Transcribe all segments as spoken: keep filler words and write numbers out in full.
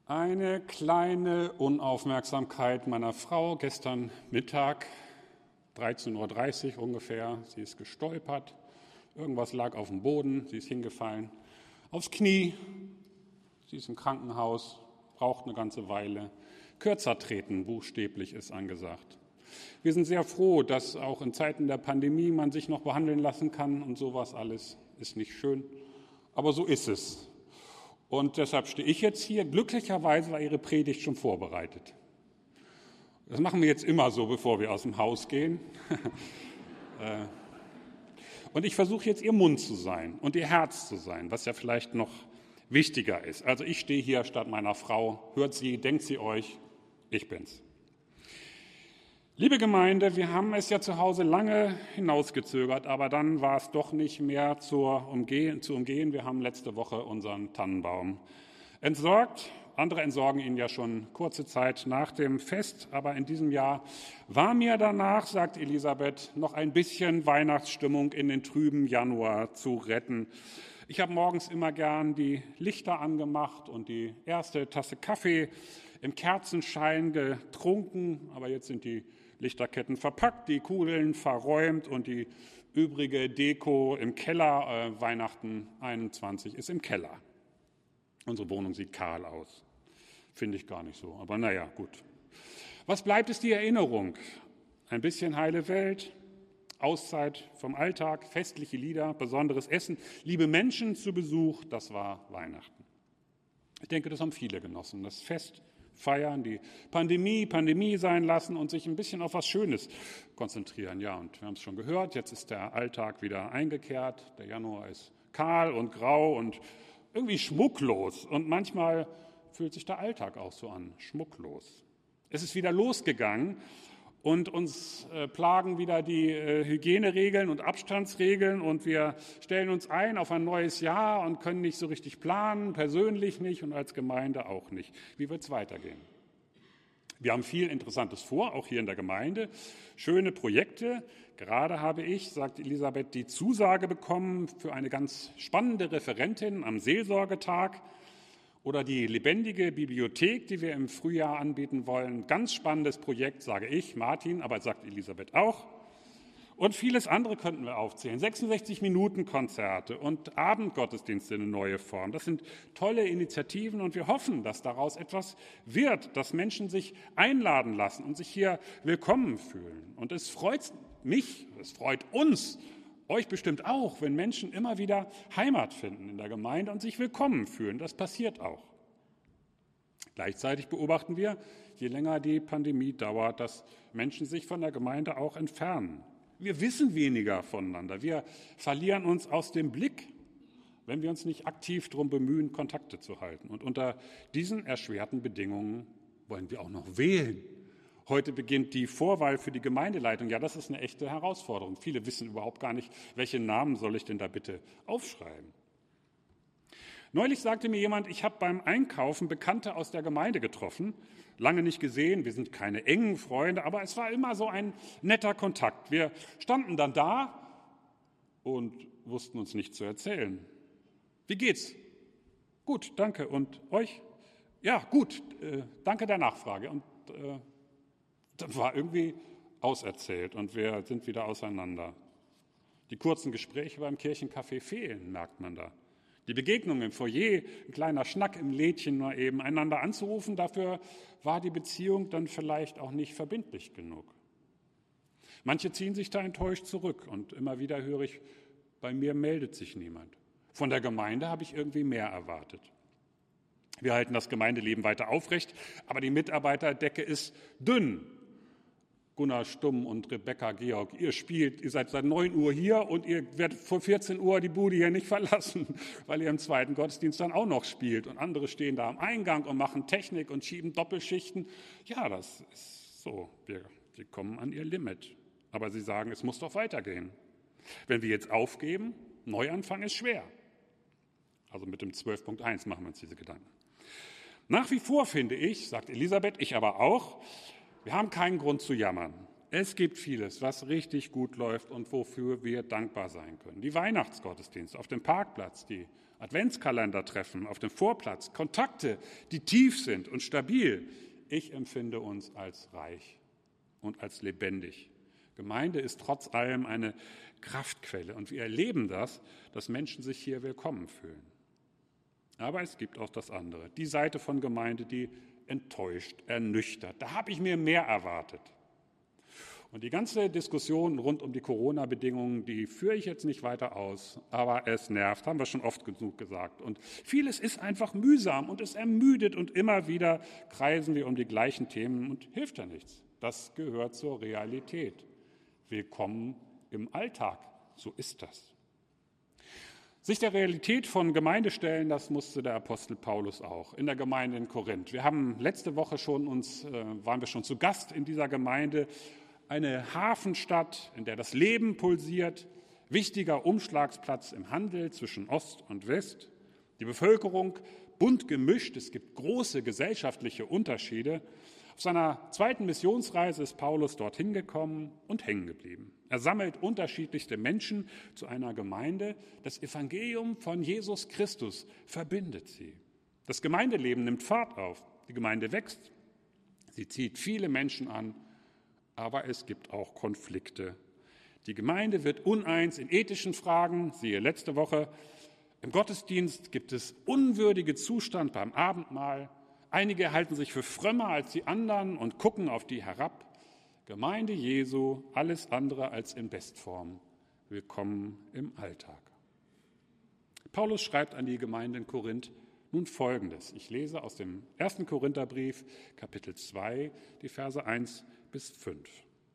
Eine kleine Unaufmerksamkeit meiner Frau gestern Mittag, dreizehn Uhr dreißig ungefähr. Sie ist gestolpert, irgendwas lag auf dem Boden, sie ist hingefallen, aufs Knie. Sie ist im Krankenhaus, braucht eine ganze Weile. Kürzer treten, buchstäblich, ist angesagt. Wir sind sehr froh, dass auch in Zeiten der Pandemie man sich noch behandeln lassen kann und sowas alles ist nicht schön, aber so ist es. Und deshalb stehe ich jetzt hier. Glücklicherweise war Ihre Predigt schon vorbereitet. Das machen wir jetzt immer so, bevor wir aus dem Haus gehen. Und ich versuche jetzt Ihr Mund zu sein und Ihr Herz zu sein, was ja vielleicht noch wichtiger ist. Also ich stehe hier statt meiner Frau. Hört sie, denkt sie euch, ich bin's. Liebe Gemeinde, wir haben es ja zu Hause lange hinausgezögert, aber dann war es doch nicht mehr zur Umgehen, zu umgehen. Wir haben letzte Woche unseren Tannenbaum entsorgt. Andere entsorgen ihn ja schon kurze Zeit nach dem Fest, aber in diesem Jahr war mir danach, sagt Elisabeth, noch ein bisschen Weihnachtsstimmung in den trüben Januar zu retten. Ich habe morgens immer gern die Lichter angemacht und die erste Tasse Kaffee im Kerzenschein getrunken, aber jetzt sind die Lichterketten verpackt, die Kugeln verräumt und die übrige Deko im Keller. Äh, Weihnachten einundzwanzig ist im Keller. Unsere Wohnung sieht kahl aus. Finde ich gar nicht so, aber naja, gut. Was bleibt, ist die Erinnerung. Ein bisschen heile Welt, Auszeit vom Alltag, festliche Lieder, besonderes Essen, liebe Menschen zu Besuch, das war Weihnachten. Ich denke, das haben viele genossen, das Fest feiern, die Pandemie, Pandemie sein lassen und sich ein bisschen auf was Schönes konzentrieren. Ja, und wir haben es schon gehört, jetzt ist der Alltag wieder eingekehrt, der Januar ist kahl und grau und irgendwie schmucklos und manchmal fühlt sich der Alltag auch so an, schmucklos. Es ist wieder losgegangen und uns äh, plagen wieder die äh, Hygieneregeln und Abstandsregeln und wir stellen uns ein auf ein neues Jahr und können nicht so richtig planen, persönlich nicht und als Gemeinde auch nicht. Wie wird es weitergehen? Wir haben viel Interessantes vor, auch hier in der Gemeinde, schöne Projekte. Gerade habe ich, sagt Elisabeth, die Zusage bekommen für eine ganz spannende Referentin am Seelsorgetag. Oder die lebendige Bibliothek, die wir im Frühjahr anbieten wollen. Ganz spannendes Projekt, sage ich, Martin, aber sagt Elisabeth auch. Und vieles andere könnten wir aufzählen. sechsundsechzig Minuten Konzerte und Abendgottesdienste in eine neue Form. Das sind tolle Initiativen und wir hoffen, dass daraus etwas wird, dass Menschen sich einladen lassen und sich hier willkommen fühlen. Und es freut mich, es freut uns, euch bestimmt auch, wenn Menschen immer wieder Heimat finden in der Gemeinde und sich willkommen fühlen. Das passiert auch. Gleichzeitig beobachten wir, je länger die Pandemie dauert, dass Menschen sich von der Gemeinde auch entfernen. Wir wissen weniger voneinander. Wir verlieren uns aus dem Blick, wenn wir uns nicht aktiv darum bemühen, Kontakte zu halten. Und unter diesen erschwerten Bedingungen wollen wir auch noch wählen. Heute beginnt die Vorwahl für die Gemeindeleitung. Ja, das ist eine echte Herausforderung. Viele wissen überhaupt gar nicht, welche Namen soll ich denn da bitte aufschreiben. Neulich sagte mir jemand, ich habe beim Einkaufen Bekannte aus der Gemeinde getroffen, lange nicht gesehen, wir sind keine engen Freunde, aber es war immer so ein netter Kontakt. Wir standen dann da und wussten uns nicht zu erzählen. Wie geht's? Gut, danke. Und euch? Ja, gut, äh, danke der Nachfrage. Und äh, das war irgendwie auserzählt und wir sind wieder auseinander. Die kurzen Gespräche beim Kirchencafé fehlen, merkt man da. Die Begegnung im Foyer, ein kleiner Schnack im Lädchen nur eben, einander anzurufen, dafür war die Beziehung dann vielleicht auch nicht verbindlich genug. Manche ziehen sich da enttäuscht zurück und immer wieder höre ich, bei mir meldet sich niemand. Von der Gemeinde habe ich irgendwie mehr erwartet. Wir halten das Gemeindeleben weiter aufrecht, aber die Mitarbeiterdecke ist dünn. Gunnar Stumm und Rebecca Georg, ihr spielt, ihr seid seit neun Uhr hier und ihr werdet vor vierzehn Uhr die Bude hier nicht verlassen, weil ihr im zweiten Gottesdienst dann auch noch spielt. Und andere stehen da am Eingang und machen Technik und schieben Doppelschichten. Ja, das ist so, wir, wir kommen an ihr Limit. Aber sie sagen, es muss doch weitergehen. Wenn wir jetzt aufgeben, Neuanfang ist schwer. Also mit dem zwölf Punkt eins machen wir uns diese Gedanken. Nach wie vor finde ich, sagt Elisabeth, ich aber auch, wir haben keinen Grund zu jammern. Es gibt vieles, was richtig gut läuft und wofür wir dankbar sein können. Die Weihnachtsgottesdienste auf dem Parkplatz, die Adventskalendertreffen auf dem Vorplatz, Kontakte, die tief sind und stabil. Ich empfinde uns als reich und als lebendig. Gemeinde ist trotz allem eine Kraftquelle und wir erleben das, dass Menschen sich hier willkommen fühlen. Aber es gibt auch das andere, die Seite von Gemeinde, die enttäuscht, ernüchtert. Da habe ich mir mehr erwartet. Und die ganze Diskussion rund um die Corona-Bedingungen, die führe ich jetzt nicht weiter aus, aber es nervt, haben wir schon oft genug gesagt. Und vieles ist einfach mühsam und es ermüdet und immer wieder kreisen wir um die gleichen Themen und hilft ja nichts. Das gehört zur Realität. Willkommen im Alltag, so ist das. Sich der Realität von Gemeinde stellen, das musste der Apostel Paulus auch in der Gemeinde in Korinth. Wir haben letzte Woche schon uns, äh, waren wir schon zu Gast in dieser Gemeinde, eine Hafenstadt, in der das Leben pulsiert, wichtiger Umschlagsplatz im Handel zwischen Ost und West, die Bevölkerung bunt gemischt, es gibt große gesellschaftliche Unterschiede. Auf seiner zweiten Missionsreise ist Paulus dorthin gekommen und hängen geblieben. Er sammelt unterschiedlichste Menschen zu einer Gemeinde. Das Evangelium von Jesus Christus verbindet sie. Das Gemeindeleben nimmt Fahrt auf, die Gemeinde wächst, sie zieht viele Menschen an, aber es gibt auch Konflikte. Die Gemeinde wird uneins in ethischen Fragen, siehe letzte Woche. Im Gottesdienst gibt es unwürdige Zustand beim Abendmahl. Einige halten sich für frömmer als die anderen und gucken auf die herab. Gemeinde Jesu, alles andere als in Bestform. Willkommen im Alltag. Paulus schreibt an die Gemeinde in Korinth nun Folgendes. Ich lese aus dem ersten Korintherbrief, Kapitel zwei, die Verse eins bis fünf.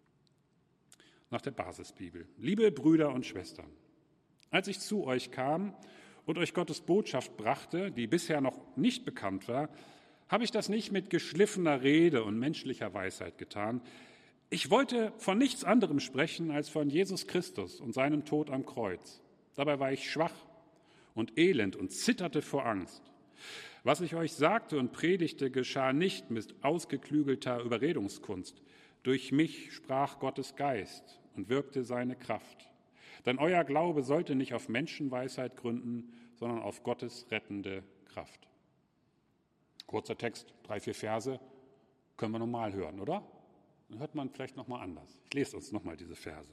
Nach der Basisbibel. Liebe Brüder und Schwestern, als ich zu euch kam und euch Gottes Botschaft brachte, die bisher noch nicht bekannt war, habe ich das nicht mit geschliffener Rede und menschlicher Weisheit getan. Ich wollte von nichts anderem sprechen als von Jesus Christus und seinem Tod am Kreuz. Dabei war ich schwach und elend und zitterte vor Angst. Was ich euch sagte und predigte, geschah nicht mit ausgeklügelter Überredungskunst. Durch mich sprach Gottes Geist und wirkte seine Kraft. Denn euer Glaube sollte nicht auf Menschenweisheit gründen, sondern auf Gottes rettende Kraft. Kurzer Text, drei, vier Verse, können wir nochmal hören, oder? Dann hört man vielleicht nochmal anders. Ich lese uns nochmal diese Verse.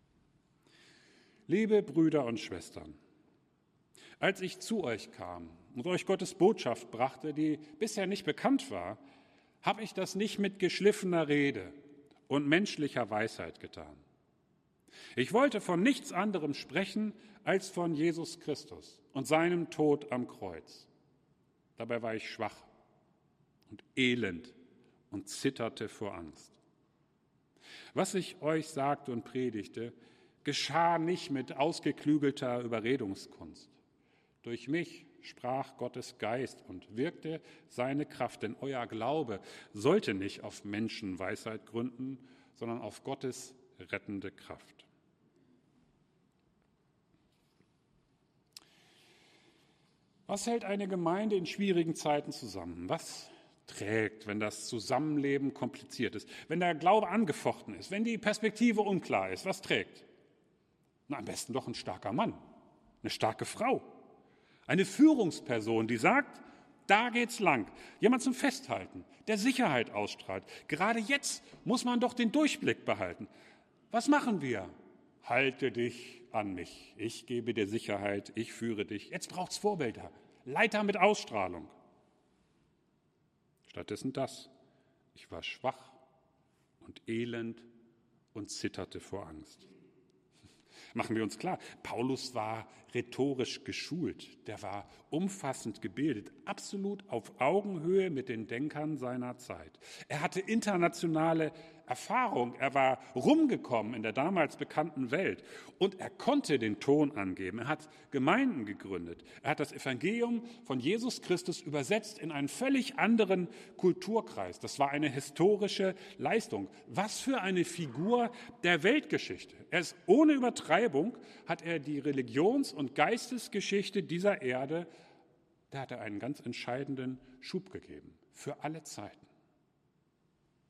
Liebe Brüder und Schwestern, als ich zu euch kam und euch Gottes Botschaft brachte, die bisher nicht bekannt war, habe ich das nicht mit geschliffener Rede und menschlicher Weisheit getan. Ich wollte von nichts anderem sprechen als von Jesus Christus und seinem Tod am Kreuz. Dabei war ich schwach und elend und zitterte vor Angst. Was ich euch sagte und predigte, geschah nicht mit ausgeklügelter Überredungskunst. Durch mich sprach Gottes Geist und wirkte seine Kraft, denn euer Glaube sollte nicht auf Menschenweisheit gründen, sondern auf Gottes rettende Kraft. Was hält eine Gemeinde in schwierigen Zeiten zusammen? Was trägt, wenn das Zusammenleben kompliziert ist, wenn der Glaube angefochten ist, wenn die Perspektive unklar ist? Was trägt? Na, am besten doch ein starker Mann, eine starke Frau, eine Führungsperson, die sagt, da geht's lang. Jemand zum Festhalten, der Sicherheit ausstrahlt. Gerade jetzt muss man doch den Durchblick behalten. Was machen wir? Halte dich an mich. Ich gebe dir Sicherheit, ich führe dich. Jetzt braucht's Vorbilder, Leiter mit Ausstrahlung. Stattdessen das. Ich war schwach und elend und zitterte vor Angst. Machen wir uns klar, Paulus war rhetorisch geschult, der war umfassend gebildet, absolut auf Augenhöhe mit den Denkern seiner Zeit. Er hatte internationale Erfahrung, er war rumgekommen in der damals bekannten Welt und er konnte den Ton angeben. Er hat Gemeinden gegründet, er hat das Evangelium von Jesus Christus übersetzt in einen völlig anderen Kulturkreis. Das war eine historische Leistung. Was für eine Figur der Weltgeschichte. Er ist ohne Übertreibung, hat er die Religions- und Geistesgeschichte dieser Erde, da hat er einen ganz entscheidenden Schub gegeben, für alle Zeiten.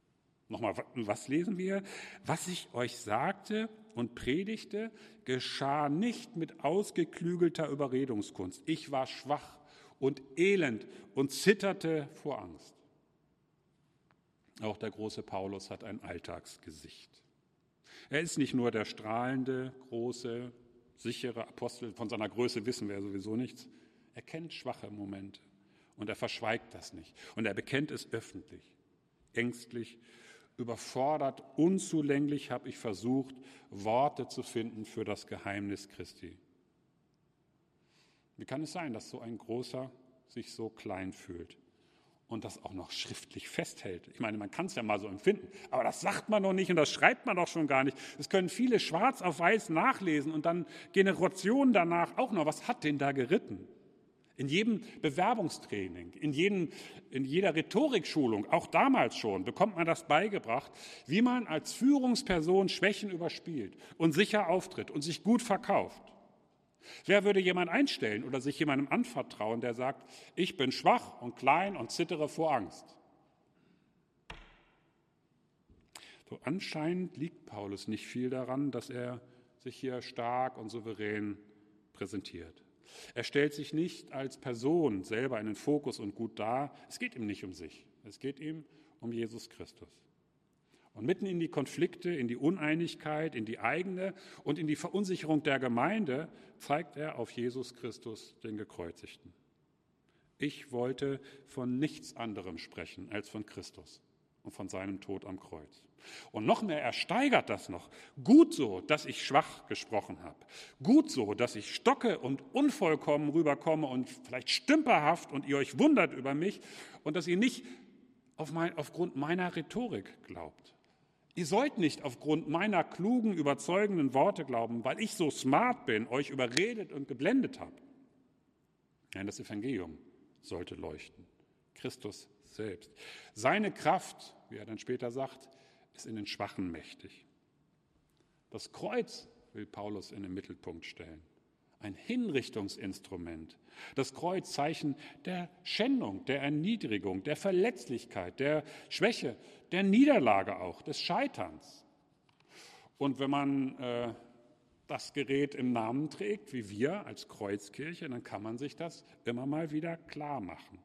Nochmal, was lesen wir? Was ich euch sagte und predigte, geschah nicht mit ausgeklügelter Überredungskunst. Ich war schwach und elend und zitterte vor Angst. Auch der große Paulus hat ein Alltagsgesicht. Er ist nicht nur der strahlende, große, sichere Apostel, von seiner Größe wissen wir ja sowieso nichts. Er kennt schwache Momente und er verschweigt das nicht. Und er bekennt es öffentlich, ängstlich, überfordert, unzulänglich habe ich versucht, Worte zu finden für das Geheimnis Christi. Wie kann es sein, dass so ein Großer sich so klein fühlt und das auch noch schriftlich festhält? Ich meine, man kann es ja mal so empfinden, aber das sagt man noch nicht und das schreibt man doch schon gar nicht. Das können viele schwarz auf weiß nachlesen und dann Generationen danach auch noch. Was hat den da geritten? In jedem Bewerbungstraining, in, jedem, in jeder Rhetorikschulung, auch damals schon, bekommt man das beigebracht, wie man als Führungsperson Schwächen überspielt und sicher auftritt und sich gut verkauft. Wer würde jemand einstellen oder sich jemandem anvertrauen, der sagt, ich bin schwach und klein und zittere vor Angst? So anscheinend liegt Paulus nicht viel daran, dass er sich hier stark und souverän präsentiert. Er stellt sich nicht als Person selber in den Fokus und gut dar. Es geht ihm nicht um sich. Es geht ihm um Jesus Christus. Und mitten in die Konflikte, in die Uneinigkeit, in die eigene und in die Verunsicherung der Gemeinde zeigt er auf Jesus Christus, den Gekreuzigten. Ich wollte von nichts anderem sprechen als von Christus und von seinem Tod am Kreuz. Und noch mehr, er steigert das noch. Gut so, dass ich schwach gesprochen habe. Gut so, dass ich stocke und unvollkommen rüberkomme und vielleicht stümperhaft und ihr euch wundert über mich und dass ihr nicht auf mein, aufgrund meiner Rhetorik glaubt. Ihr sollt nicht aufgrund meiner klugen, überzeugenden Worte glauben, weil ich so smart bin, euch überredet und geblendet habe. Nein, das Evangelium sollte leuchten. Christus selbst. Seine Kraft, wie er dann später sagt, ist in den Schwachen mächtig. Das Kreuz will Paulus in den Mittelpunkt stellen. Ein Hinrichtungsinstrument. Das Kreuz Zeichen der Schändung, der Erniedrigung, der Verletzlichkeit, der Schwäche, der Niederlage auch, des Scheiterns. Und wenn man äh, das Gerät im Namen trägt, wie wir als Kreuzkirche, dann kann man sich das immer mal wieder klar machen.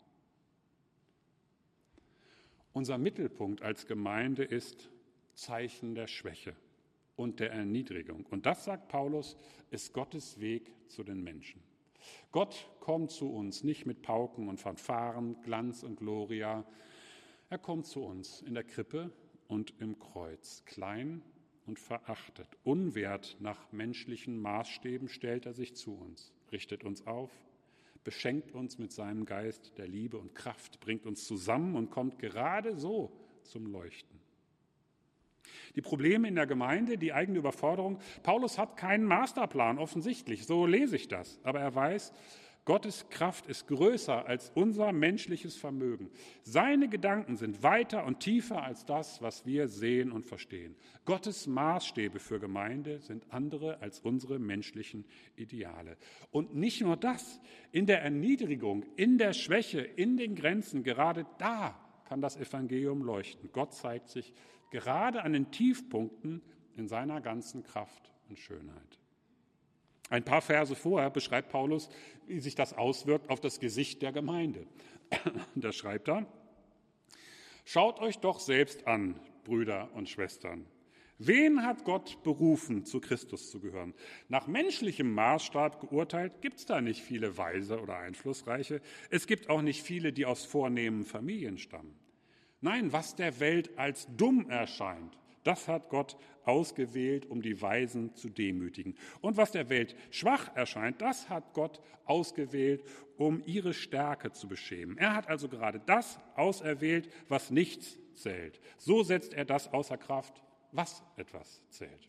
Unser Mittelpunkt als Gemeinde ist Zeichen der Schwäche und der Erniedrigung. Und das, sagt Paulus, ist Gottes Weg zu den Menschen. Gott kommt zu uns nicht mit Pauken und Fanfaren, Glanz und Gloria. Er kommt zu uns in der Krippe und im Kreuz. Klein und verachtet, unwert nach menschlichen Maßstäben stellt er sich zu uns, richtet uns auf, beschenkt uns mit seinem Geist der Liebe und Kraft, bringt uns zusammen und kommt gerade so zum Leuchten. Die Probleme in der Gemeinde, die eigene Überforderung. Paulus hat keinen Masterplan, offensichtlich, so lese ich das. Aber er weiß, Gottes Kraft ist größer als unser menschliches Vermögen. Seine Gedanken sind weiter und tiefer als das, was wir sehen und verstehen. Gottes Maßstäbe für Gemeinde sind andere als unsere menschlichen Ideale. Und nicht nur das, in der Erniedrigung, in der Schwäche, in den Grenzen, gerade da kann das Evangelium leuchten. Gott zeigt sich gerade an den Tiefpunkten in seiner ganzen Kraft und Schönheit. Ein paar Verse vorher beschreibt Paulus, wie sich das auswirkt auf das Gesicht der Gemeinde. Da schreibt er, schaut euch doch selbst an, Brüder und Schwestern. Wen hat Gott berufen, zu Christus zu gehören? Nach menschlichem Maßstab geurteilt gibt es da nicht viele Weise oder Einflussreiche. Es gibt auch nicht viele, die aus vornehmen Familien stammen. Nein, was der Welt als dumm erscheint, das hat Gott ausgewählt, um die Weisen zu demütigen. Und was der Welt schwach erscheint, das hat Gott ausgewählt, um ihre Stärke zu beschämen. Er hat also gerade das auserwählt, was nichts zählt. So setzt er das außer Kraft, was etwas zählt.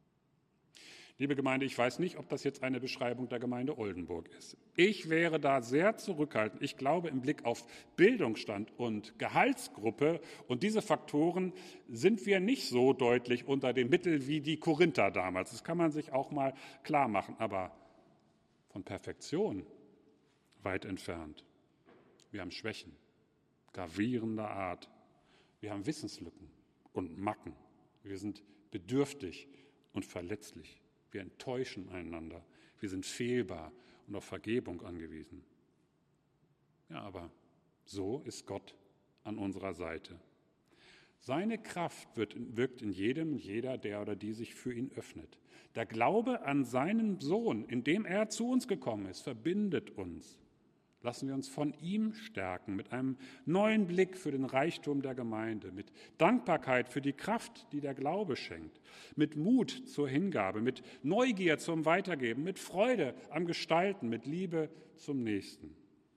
Liebe Gemeinde, ich weiß nicht, ob das jetzt eine Beschreibung der Gemeinde Oldenburg ist. Ich wäre da sehr zurückhaltend. Ich glaube, im Blick auf Bildungsstand und Gehaltsgruppe und diese Faktoren sind wir nicht so deutlich unter dem Mittel wie die Korinther damals. Das kann man sich auch mal klar machen, aber von Perfektion weit entfernt. Wir haben Schwächen, gravierender Art. Wir haben Wissenslücken, und Macken. Wir sind bedürftig und verletzlich. Wir enttäuschen einander. Wir sind fehlbar und auf Vergebung angewiesen. Ja, aber so ist Gott an unserer Seite. Seine Kraft wird, wirkt in jedem, jeder, der oder die sich für ihn öffnet. Der Glaube an seinen Sohn, in dem er zu uns gekommen ist, verbindet uns. Lassen wir uns von ihm stärken, mit einem neuen Blick für den Reichtum der Gemeinde, mit Dankbarkeit für die Kraft, die der Glaube schenkt, mit Mut zur Hingabe, mit Neugier zum Weitergeben, mit Freude am Gestalten, mit Liebe zum Nächsten.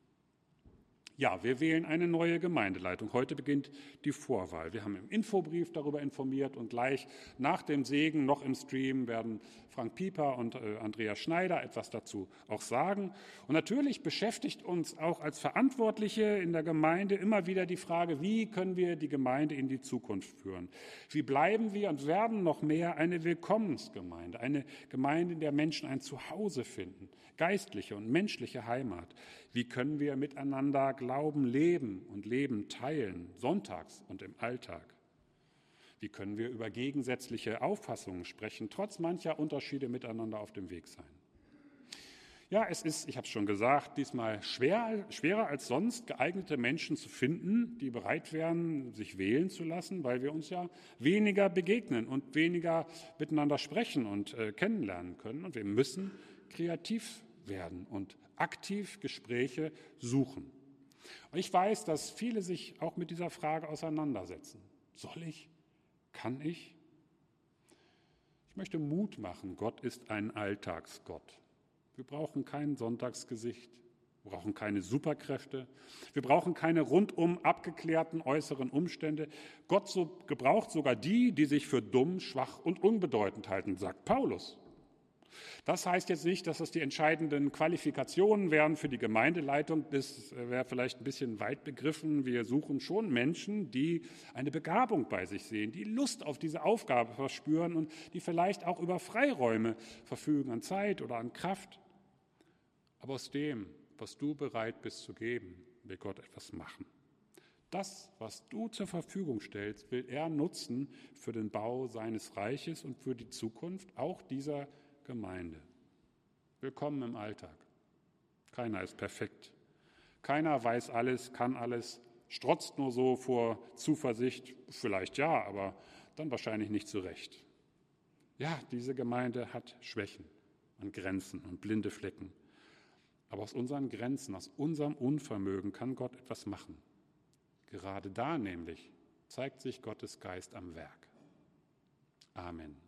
Ja, wir wählen eine neue Gemeindeleitung. Heute beginnt die Vorwahl. Wir haben im Infobrief darüber informiert und gleich nach dem Segen noch im Stream werden Frank Pieper und äh, Andrea Schneider etwas dazu auch sagen. Und natürlich beschäftigt uns auch als Verantwortliche in der Gemeinde immer wieder die Frage, wie können wir die Gemeinde in die Zukunft führen? Wie bleiben wir und werden noch mehr eine Willkommensgemeinde, eine Gemeinde, in der Menschen ein Zuhause finden, geistliche und menschliche Heimat? Wie können wir miteinander Glauben leben und Leben teilen, sonntags und im Alltag? Wie können wir über gegensätzliche Auffassungen sprechen, trotz mancher Unterschiede miteinander auf dem Weg sein? Ja, es ist, ich habe es schon gesagt, diesmal schwer, schwerer als sonst, geeignete Menschen zu finden, die bereit wären, sich wählen zu lassen, weil wir uns ja weniger begegnen und weniger miteinander sprechen und äh, kennenlernen können. Und wir müssen kreativ werden und aktiv Gespräche suchen. Und ich weiß, dass viele sich auch mit dieser Frage auseinandersetzen. Soll ich? Kann ich? Ich möchte Mut machen. Gott ist ein Alltagsgott. Wir brauchen kein Sonntagsgesicht. Wir brauchen keine Superkräfte. Wir brauchen keine rundum abgeklärten äußeren Umstände. Gott so gebraucht sogar die, die sich für dumm, schwach und unbedeutend halten, sagt Paulus. Das heißt jetzt nicht, dass das die entscheidenden Qualifikationen wären für die Gemeindeleitung. Das wäre vielleicht ein bisschen weit begriffen. Wir suchen schon Menschen, die eine Begabung bei sich sehen, die Lust auf diese Aufgabe verspüren und die vielleicht auch über Freiräume verfügen an Zeit oder an Kraft. Aber aus dem, was du bereit bist zu geben, will Gott etwas machen. Das, was du zur Verfügung stellst, will er nutzen für den Bau seines Reiches und für die Zukunft auch dieser Gemeinde. Willkommen im Alltag. Keiner ist perfekt. Keiner weiß alles, kann alles, strotzt nur so vor Zuversicht. Vielleicht ja, aber dann wahrscheinlich nicht zurecht. Ja, diese Gemeinde hat Schwächen und Grenzen und blinde Flecken. Aber aus unseren Grenzen, aus unserem Unvermögen kann Gott etwas machen. Gerade da nämlich zeigt sich Gottes Geist am Werk. Amen.